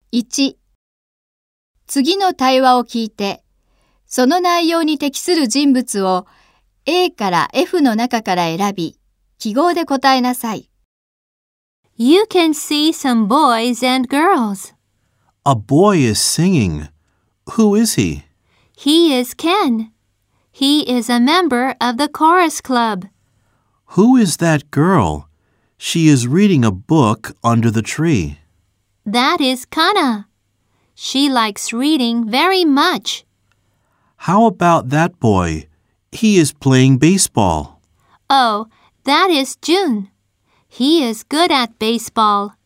1、次の対話を聞いて、その内容に適する人物を A から F の中から選び、記号で答えなさい。 You can see some boys and girls. A boy is singing. Who is he? He is Ken. He is a member of the chorus club. Who is that girl? She is reading a book under the tree. That is Kana. She likes reading very much. How about that boy? He is playing baseball. Oh, that is Jun. He is good at baseball.